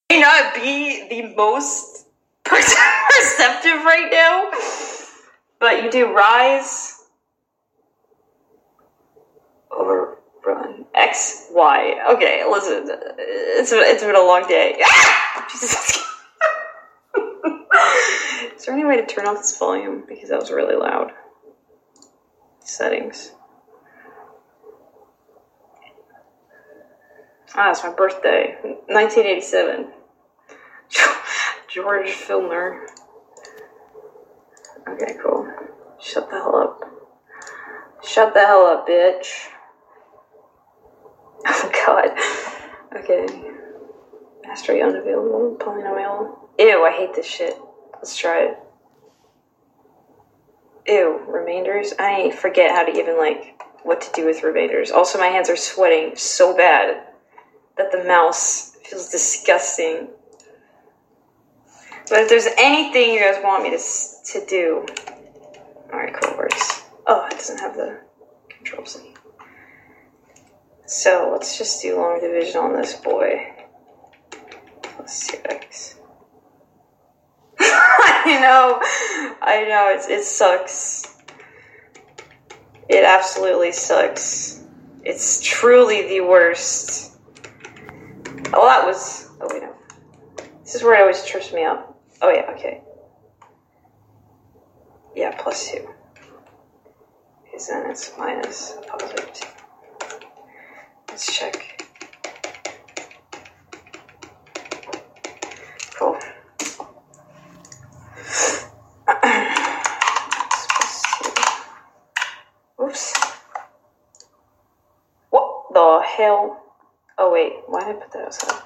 may not be the most perceptive right now, but you do rise over run X Y. Okay, listen, it's been a long day. Ah! Jesus. Is there any way to turn off this volume because that was really loud? Settings. Ah, it's my birthday. 1987. George Filner. Okay, cool. Shut the hell up. Shut the hell up, bitch. Oh, God. Okay. Mastery unavailable. Polynomial. Ew, I hate this shit. Let's try it. Ew, remainders? I forget how to even, what to do with remainders. Also, my hands are sweating so bad that the mouse feels disgusting. But if there's anything you guys want me to do... Alright, cool, works. Oh, it doesn't have the control C. So, let's just do long division on this boy. Plus 2x. I know, it sucks. It absolutely sucks. It's truly the worst. Oh, that was... Oh, wait, no. This is where it always trips me up. Oh, yeah, okay. Yeah, plus 2. Because then it's minus positive 2. Let's check. Cool. Oops. What the hell? Oh, wait. Why did I put that outside?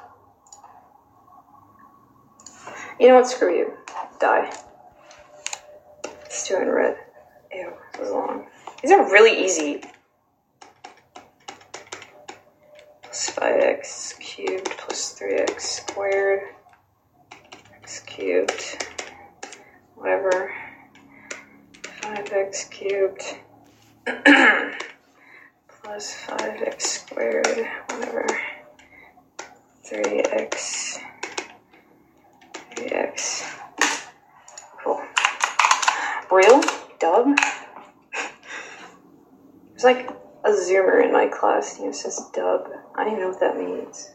You know what? Screw you. Die. It's 2 in red. Ew, this is long. These are really easy. Plus 5x cubed plus 3x squared. X cubed. Whatever. 5x cubed. Plus 5x squared. Whatever. 3x. 3x. Cool. Real? Dub? There's like a zoomer in my class and it says dub. I don't even know what that means.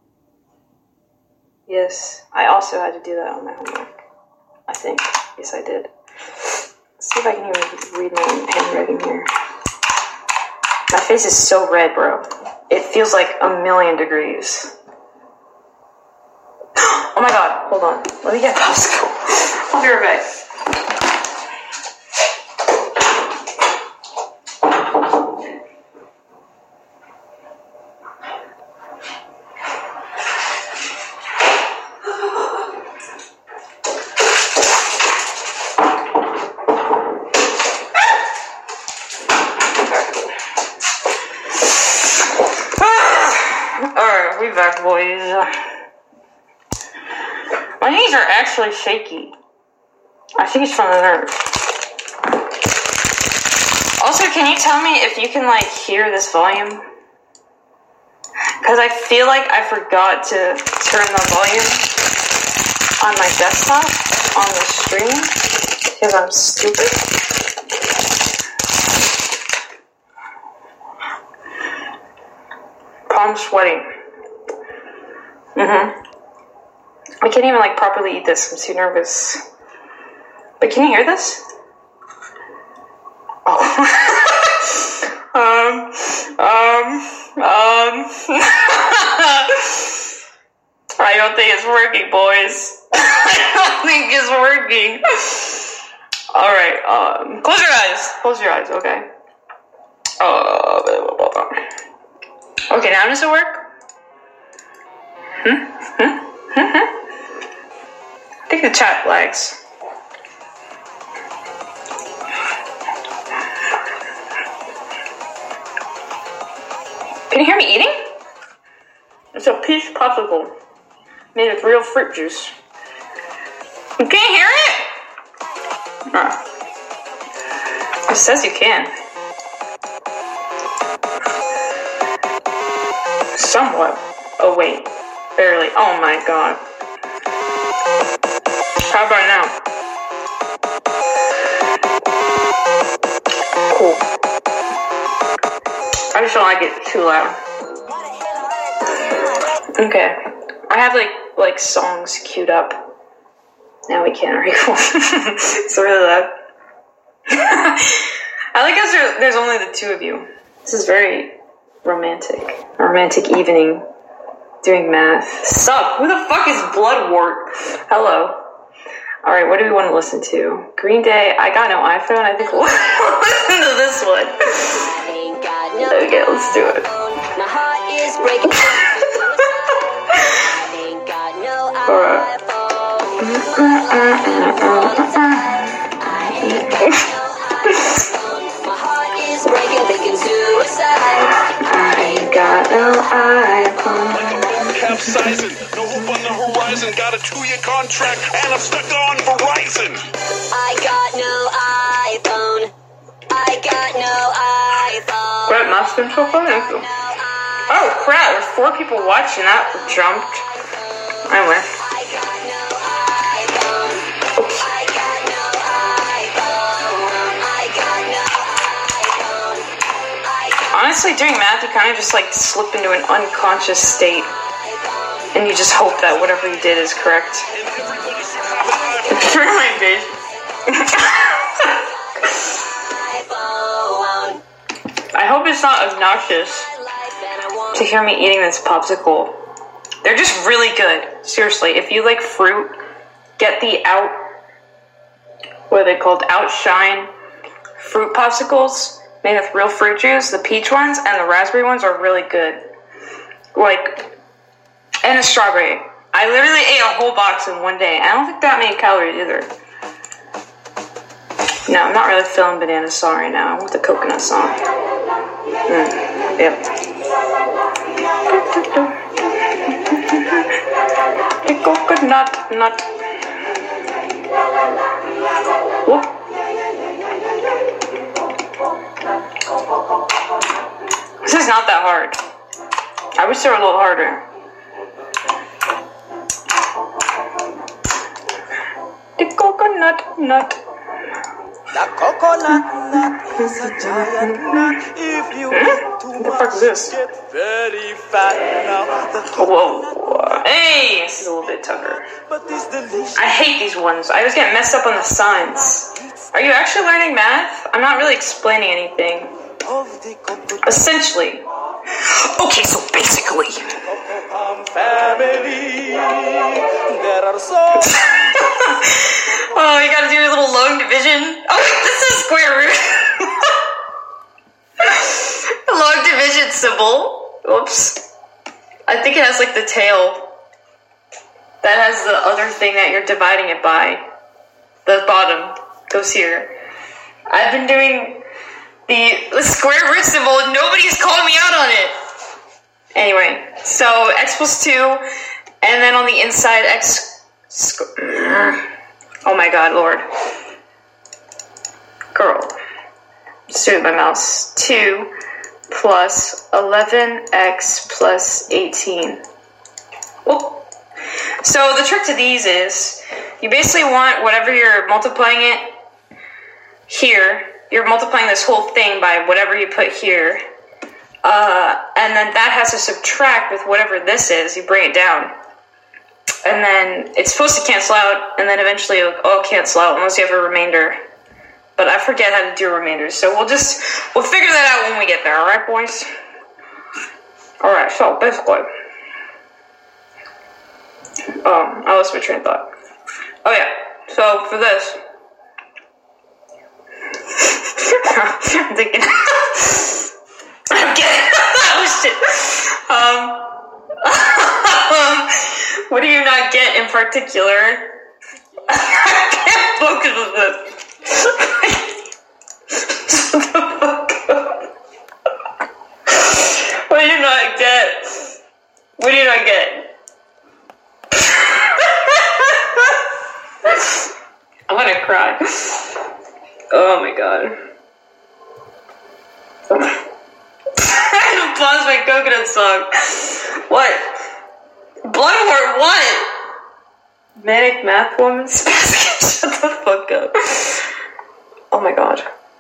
Yes, I also had to do that on my homework. I think. Yes, I did. Let's see if I can even read my own handwriting here. My face is so red, bro. It feels like 1,000,000 degrees. Oh my god, hold on. Let me get a popsicle. I'll be right back. Alright, we back, boys. My knees are actually shaky. I think it's from the nerve. Also, can you tell me if you can, hear this volume? Because I feel like I forgot to turn the volume on my desktop on the stream. Because I'm stupid. I'm sweating. I can't even properly eat this. I'm too nervous. But can you hear this? Oh. I don't think it's working, boys. I don't think it's working. Alright, close your eyes. Close your eyes, okay. Okay, now does it work? I think the chat lags. Can you hear me eating? It's a peach popsicle made with real fruit juice. You can't hear it? It says you can. Somewhat. Oh wait, barely. Oh my god. How about now? Cool. I just don't like it too loud. Okay. I have like songs queued up. Now we can't. Alright, cool. It's really loud. I like how there's only the two of you. This is very romantic. A romantic evening doing math. Sup? Who the fuck is Bloodwort? Hello. Alright, what do we want to listen to? Green Day, I Got No iPhone. I think we'll listen to this one. Okay, let's do it. My heart is breaking. Alright. Thinking suicide. I ain't got no iPhone. Capsizing, no hope on the horizon. Got a 2-year contract and I'm stuck on Verizon. I got no iPhone. I got no iPhone. Great mouse control phone? Oh crap, there's 4 people watching. That jumped. Anyway. I got no iPhone. Oops. I got no iPhone. I got no iPhone. Honestly, doing math, you kind of just like slip into an unconscious state. And you just hope that whatever you did is correct. It's really big. I hope it's not obnoxious to hear me eating this popsicle. They're just really good. Seriously, if you like fruit, get the what are they called? Outshine fruit popsicles made with real fruit juice. The peach ones and the raspberry ones are really good. And the strawberry. I literally ate a whole box in one day. I don't think that many calories either. No, I'm not really feeling banana song right now. I want the coconut song. Yep. The coconut nut. Whoop. This is not that hard. I wish they were a little harder. The coconut nut. The coconut nut is a giant nut. If you eat too What the fuck is this? get very fat now. The Whoa. Hey, this is a little bit tougher. but it's delicious. I hate these ones. I always get messed up on the signs. Are you actually learning math? I'm not really explaining anything. Of the coconut Essentially. Okay, so basically. family, there are so Oh, you gotta do your little long division. Oh, this is square root. Long division symbol. Oops. I think it has like the tail. That has the other thing that you're dividing it by. The bottom goes here. I've been doing the square root symbol and nobody's calling me out on it. Anyway, so x plus 2, and then on the inside x... Oh my god, Lord. Girl. Just do it with my mouse. 2 plus 11x plus 18. Whoop. So the trick to these is, you basically want whatever you're multiplying it here, you're multiplying this whole thing by whatever you put here, and then that has to subtract with whatever this is, you bring it down. And then it's supposed to cancel out, and then eventually it'll all cancel out unless you have a remainder. But I forget how to do reminders, so we'll figure that out when we get there, alright boys? Alright, so basically, I lost my train of thought. Oh yeah, so for this, I'm thinking, oh shit, what do you not get in particular? I can't focus with this. Shut the fuck up. What do you not get? What do you not get? I'm gonna cry. Oh my god. I had to pause my coconut song. What? Bloodwort, what? Manic math woman? Shut the fuck up. Oh my god.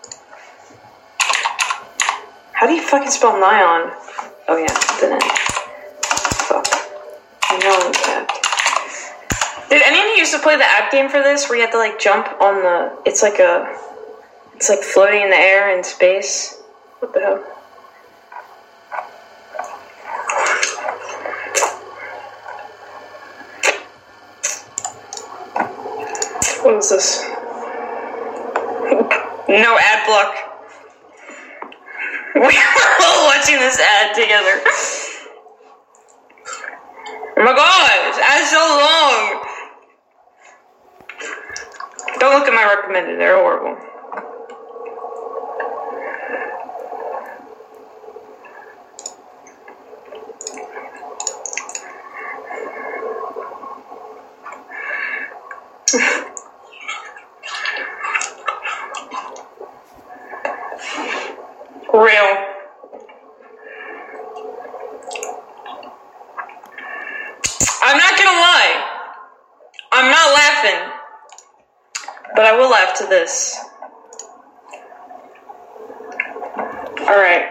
How do you fucking spell Nyan? Oh yeah, the N. Fuck. No cat. Did any of you used to play the app game for this where you have to like jump on the... It's like floating in the air in space? What the hell? What is this? No ad block. We're all watching this ad together. Oh my god, this ad's so long. Don't look at my recommended, they're horrible. Real. I'm not gonna lie. I'm not laughing. But I will laugh to this. Alright.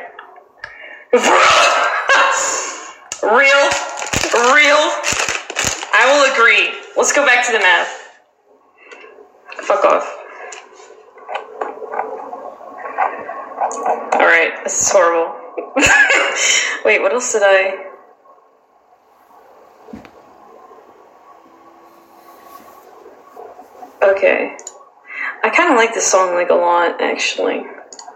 Real. I will agree. Let's go back to the math. Fuck off. Alright, this is horrible. Wait, what else did I... Okay. I kind of like this song, like, a lot, actually.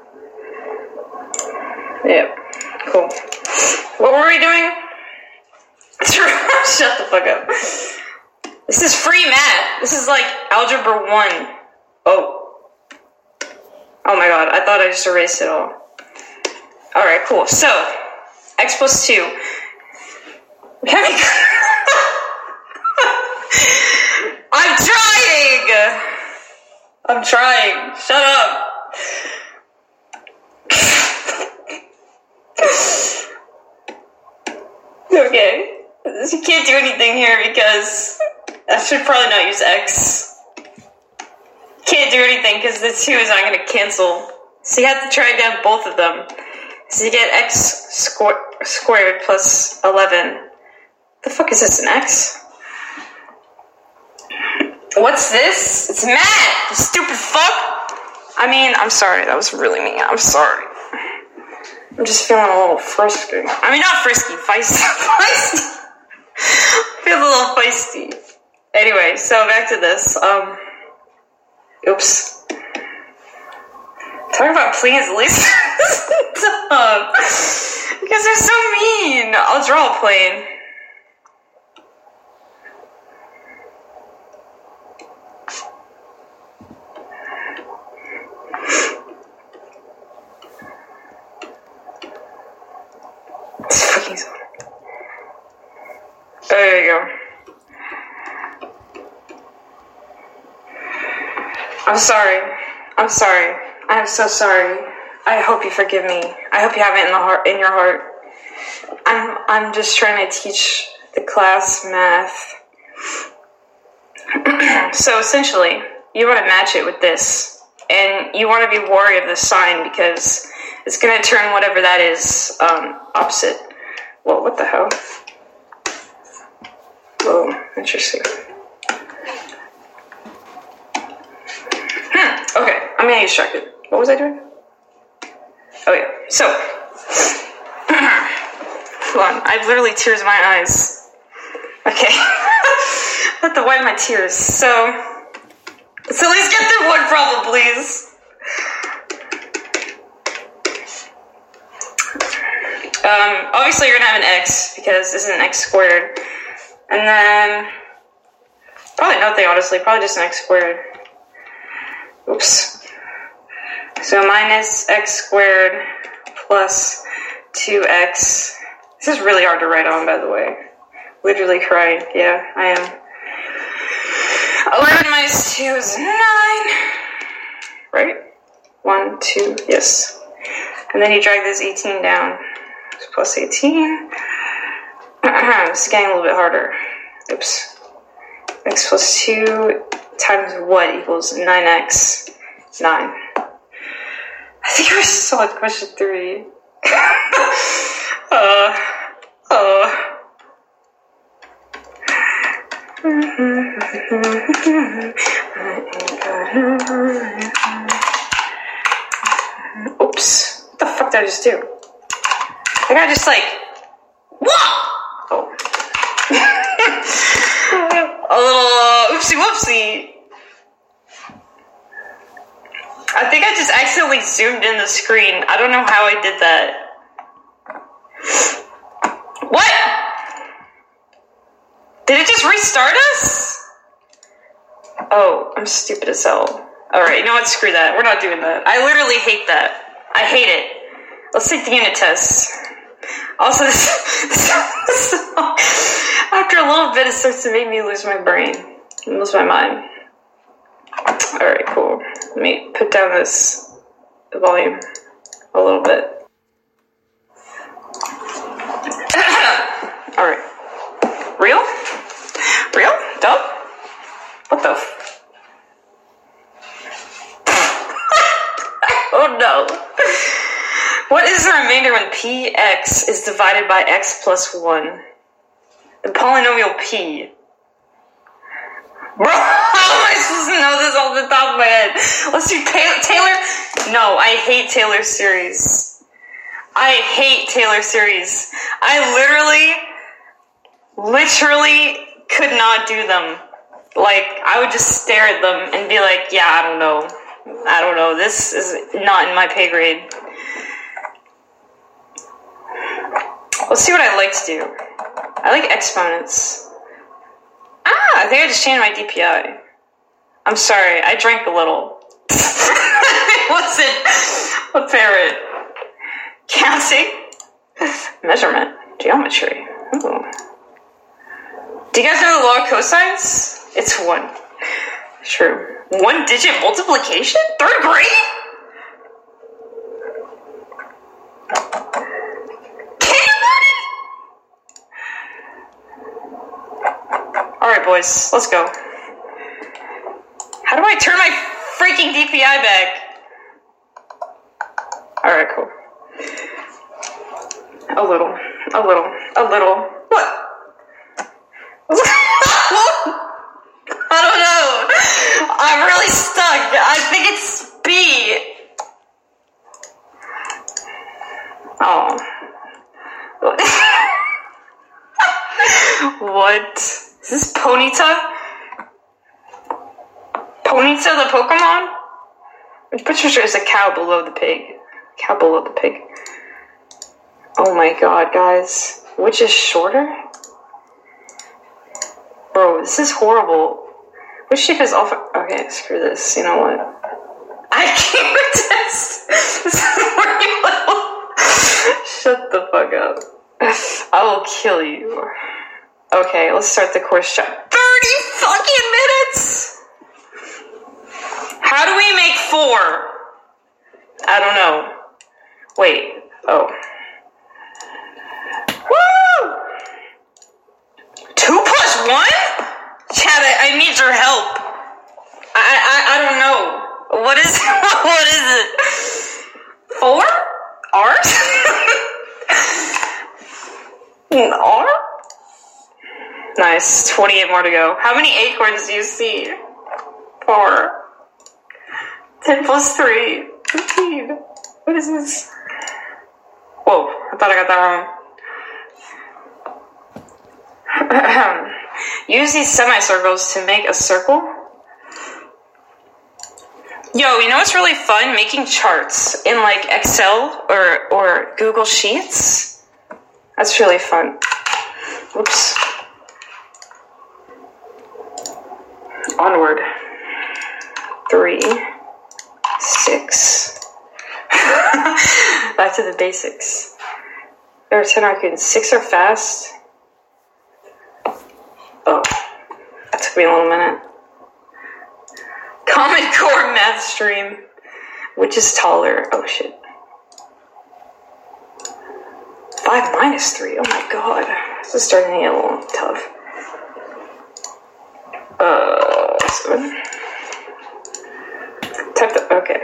Yeah. Cool. What were we doing? Shut the fuck up. This is free math. This is like Algebra 1. Oh my god, I thought I just erased it all. Alright, cool. So, x plus 2. I'm trying. Shut up. Okay. You can't do anything here because I should probably not use x. Can't do anything because the 2 is not going to cancel. So you have to try down both of them. So you get x squared plus 11. The fuck is this, an x? What's this? It's math, you stupid fuck! I mean, I'm sorry, that was really mean. I'm sorry. I'm just feeling a little frisky. I mean, not frisky, feisty. Feisty! I feel a little feisty. Anyway, so back to this. Oops. Talk about please, at least. Stop. Because they're so mean. I'll draw a plane. It's fucking so. There you go. I'm sorry. I'm sorry. I am so sorry. I hope you forgive me. I hope you have it in your heart. I'm just trying to teach the class math. So essentially, you want to match it with this, and you want to be wary of the sign because it's going to turn whatever that is opposite. Well, what the hell? Whoa, interesting. Okay, I'm getting distracted. What was I doing? Oh yeah, so hold on, I have literally tears in my eyes. Okay, I have to wipe my tears. So let's at least get through one problem, please. Obviously you're gonna have an x because this is an x squared, and then probably nothing. Honestly, probably just an x squared. Oops. So minus x squared plus 2x. This is really hard to write on, by the way. Literally crying. Yeah, I am. 11 minus 2 is 9. Right? 1, 2, yes. And then you drag this 18 down. So plus 18. This is getting a little bit harder. Oops. x plus 2 times what equals 9x? 9. I think I saw it, question 3. Oops. What the fuck did I just do? I think I just like... Whoa! Oh. A little oopsie whoopsie. I think I just accidentally zoomed in the screen. I don't know how I did that. What? Did it just restart us? Oh, I'm stupid as hell. Alright, you know what? Screw that. We're not doing that. I literally hate that. I hate it. Let's take the unit test. Also, after a little bit, it starts to make me lose my brain. Lose my mind. Alright, cool. Let me put down this volume a little bit. Alright. Real? Real? Dub? What the oh no. What is the remainder when px is divided by x plus 1? The polynomial p. Bro, how am I supposed to know this off the top of my head? Let's do Taylor. No, I hate Taylor series. I hate Taylor series. I literally could not do them. Like, I would just stare at them and be like, yeah, I don't know. This is not in my pay grade. Let's see what I like to do. I like exponents. I think I just changed my DPI. I'm sorry, I drank a little. It wasn't a parrot. Counting. Measurement. Geometry. Ooh. Do you guys know the law of cosines? It's 1. True. 1-digit multiplication? 3rd grade? Alright, boys, let's go. How do I turn my freaking DPI back? Alright, cool. A little. What? I don't know. I'm really stuck. I think it's B. Oh. What? Is this Ponyta? Ponyta the Pokemon? I'm pretty sure it's a cow below the pig. Cow below the pig. Oh my god, guys. Which is shorter? Bro, this is horrible. Which shape is off? Okay, screw this. You know what? I can't test. This is pretty little. Shut the fuck up. I will kill you. Okay, let's start the course chart. 30 fucking minutes! How do we make 4? I don't know. Wait. Oh. Woo! 2 plus 1? Chad, I need your help. I don't know. What is what is it? 4? R? R? Nice. 28 more to go. How many acorns do you see? 4. 10 plus 3. 15. What is this? Whoa. I thought I got that wrong. Use these semicircles to make a circle. Yo, you know what's really fun? Making charts in like Excel or Google Sheets. That's really fun. Whoops. Onward. 3, 6. Back to the basics. There are 10 raccoons. 6 are fast. Oh, that took me a little minute. Common Core math stream. Which is taller? Oh shit. 5 minus 3. Oh my god. This is starting to get a little tough. 7. Type the, okay.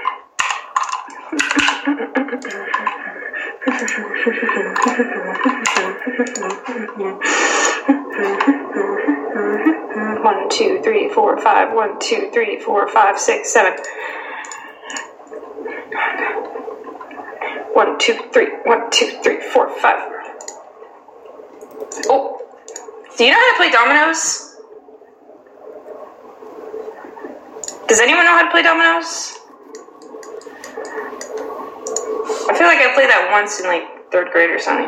One, 2, 3, 4, 5. 1, 2, 3, 4, 5, 6, 7. 1, 2, 3. 1, 2, 3, 4, 5. Oh, do you know how to play dominoes? Does anyone know how to play dominoes? I feel like I played that once in like 3rd grade or something.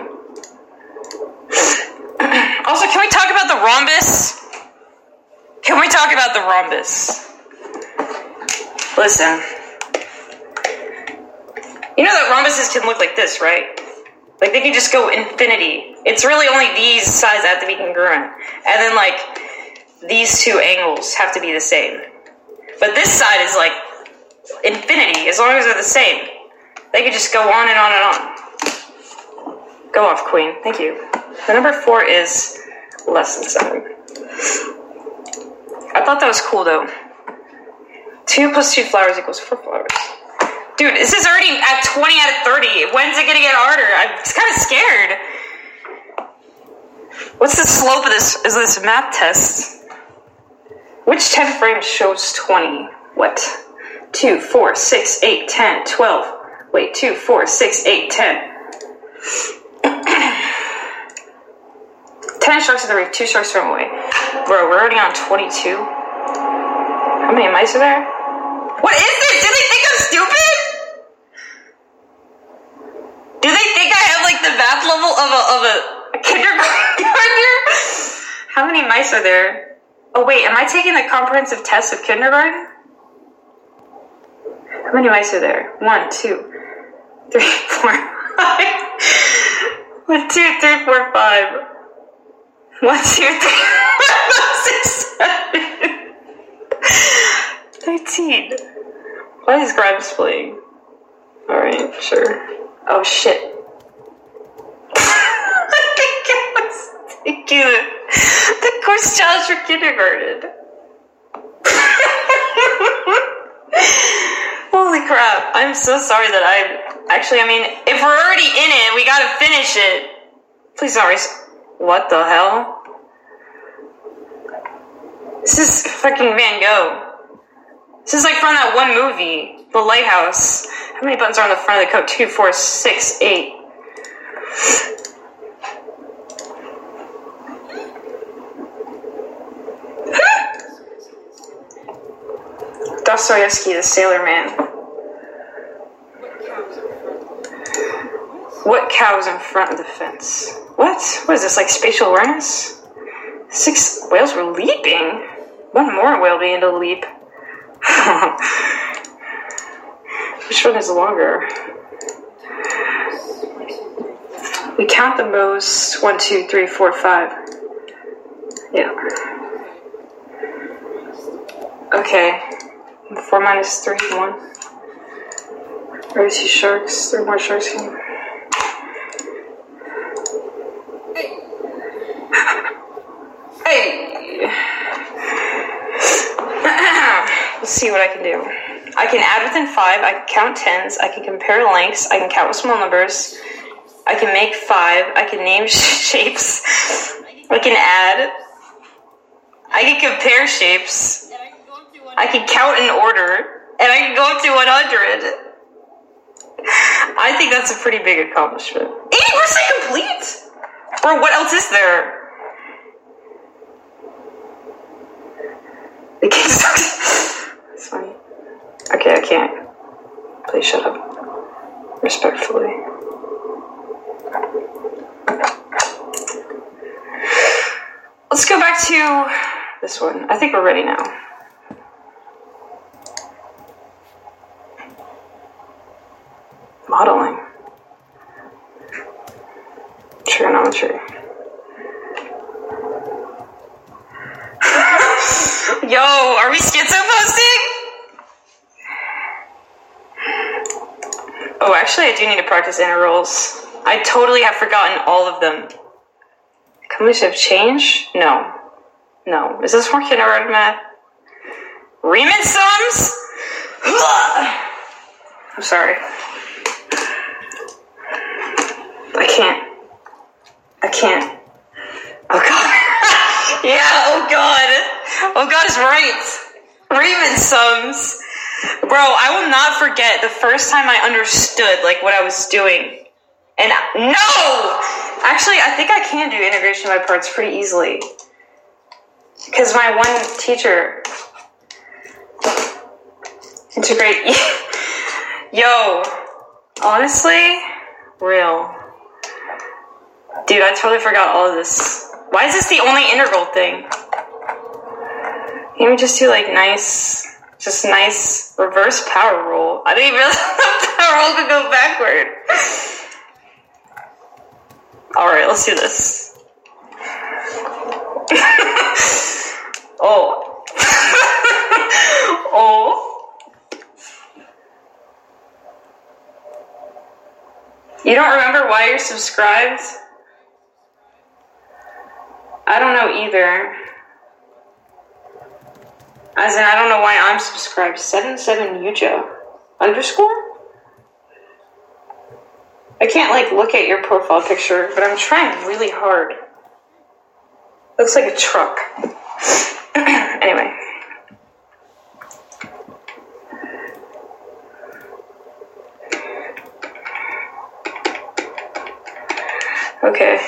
Also, can we talk about the rhombus? Can we talk about the rhombus? Listen. You know that rhombuses can look like this, right? Like they can just go infinity. It's really only these sides that have to be congruent. And then like these two angles have to be the same. But this side is like infinity, as long as they're the same. They could just go on and on and on. Go off, queen. Thank you. The number 4 is less than 7. I thought that was cool, though. 2 plus 2 flowers equals 4 flowers. Dude, this is already at 20 out of 30. When's it gonna get harder? I'm kind of scared. What's the slope of this? Is this math test? Which 10 frame shows 20? What? 2, 4, 6, 8, 10, 12. Wait, 2, 4, 6, 8, 10. 10 strokes to the roof, 2 strokes from away. Bro, we're already on 22. How many mice are there? What is this? Do they think I'm stupid? Do they think I have like the math level of a kindergartner? How many mice are there? Oh wait, am I taking the comprehensive test of kindergarten? How many mice are there? 1, 2, 3, 4, 5. 1, 2, 3, 4, 5. 1, 2, 3, 4, 5, 6, 7. 13. Why is Grimes playing? Alright, sure. Oh shit. Thank you. The course challenge for kindergarten. Holy crap. I'm so sorry that I mean, if we're already in it, we gotta finish it. Please don't what the hell? This is fucking Van Gogh. This is like from that one movie, The Lighthouse. How many buttons are on the front of the coat? 2, 4, 6, 8. Dostoevsky, the Sailor Man. What cow's in front of the fence? What? What is this, like spatial awareness? 6 whales were leaping? One more whale began to leap. Which one is longer? We count the most. 1, 2, 3, 4, 5. Yeah. Okay. 4 minus 3, 1. Where is he? Sharks. 3 more sharks came. Hey! Let's see what I can do. I can add within 5. I can count tens. I can compare lengths. I can count with small numbers. I can make 5. I can name shapes. I can add. I can compare shapes. I can count in order, and I can go up to 100. I think that's a pretty big accomplishment. 80% complete? Bro, what else is there? It's funny. Okay, I can't. Please shut up. Respectfully. Let's go back to this one. I think we're ready now. Modeling. Trigonometry. Yo, are we schizo posting? Oh, actually, I do need to practice intervals. I totally have forgotten all of them. Companies have changed? No. No. Is this more kindergarten math? Riemann sums? I'm sorry. I can't. Oh god. Yeah, oh god. Oh god is right. Riemann sums. Bro, I will not forget the first time I understood, like, what I was doing. And no! Actually, I think I can do integration by parts pretty easily. Because my one teacher... Integrate... Yo. Honestly? Real. Dude, I totally forgot all of this. Why is this the only integral thing? Can we just do, like, nice reverse power rule? I didn't even realize the power rule could go backward. Alright, let's do this. Oh. Oh. You don't remember why you're subscribed? I don't know either. As in, I don't know why I'm subscribed. 77Yujo _ I can't, like, look at your profile picture, but I'm trying really hard. Looks like a truck. Anyway. Okay.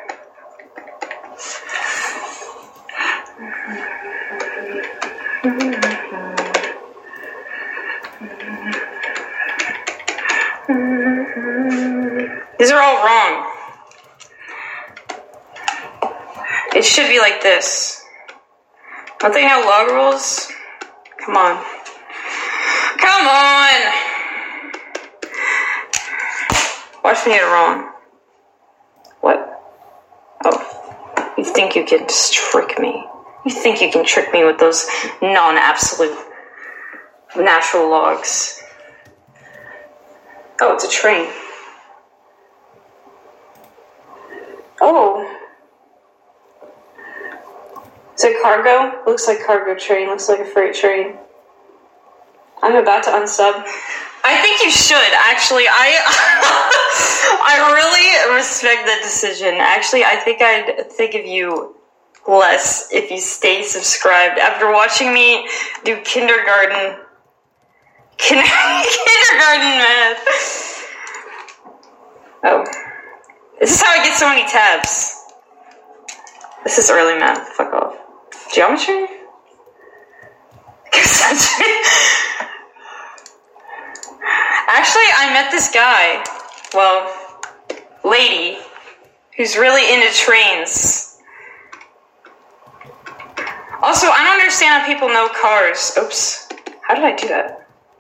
These are all wrong. It should be like this. Don't they know log rules? Come on. Come on! Watch me get it wrong. What? Oh. You think you can just trick me? You think you can trick me with those non-absolute natural logs? Oh, it's a train. Oh. Is it cargo? Looks like cargo train. Looks like a freight train. I'm about to unsub. I think you should, actually. I really respect that decision. Actually, I think I'd think of you less if you stay subscribed. After watching me do kindergarten math. Oh. This is how I get so many tabs. This is early math. Fuck off. Geometry? Actually, I met this guy. Well, lady. Who's really into trains. Also, I don't understand how people know cars. Oops. How did I do that?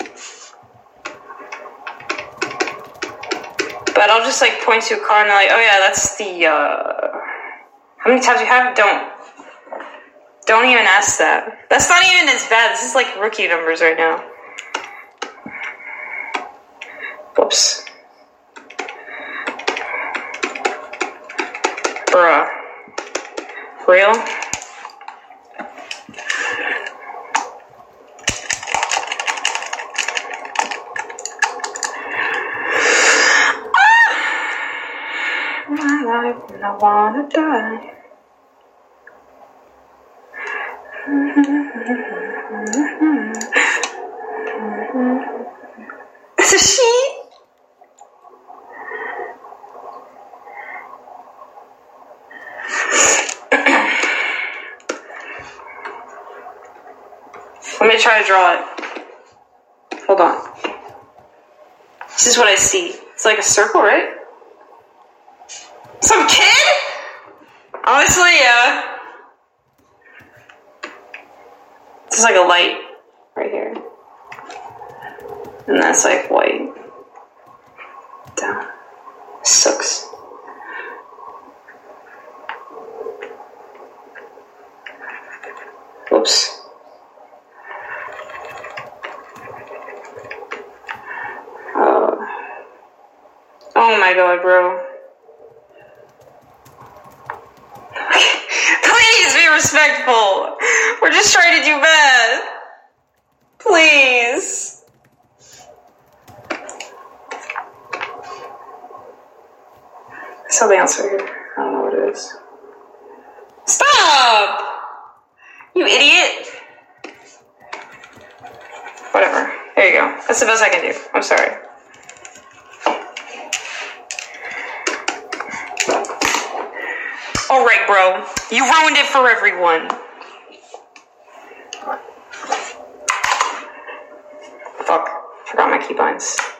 But I'll just, like, point to a car and they're like, oh yeah, that's the, how many tabs you have? Don't even ask that. That's not even as bad. This is, like, rookie numbers right now. Whoops. Bruh. Real? My life and I wanna die. It's a sheep. Let me try to draw it. Hold on. This is what I see. It's like a circle, right? Some kid? Honestly, yeah. This is like a light right here. And that's like white. Down. Sucks. Whoops. Oh my god, bro. Please be respectful. just trying to do math. Please. I saw the answer here. I don't know what it is. Stop! You idiot. Whatever. There you go. That's the best I can do. I'm sorry. Alright, bro. You ruined it for everyone. Fuck. Forgot my keybinds.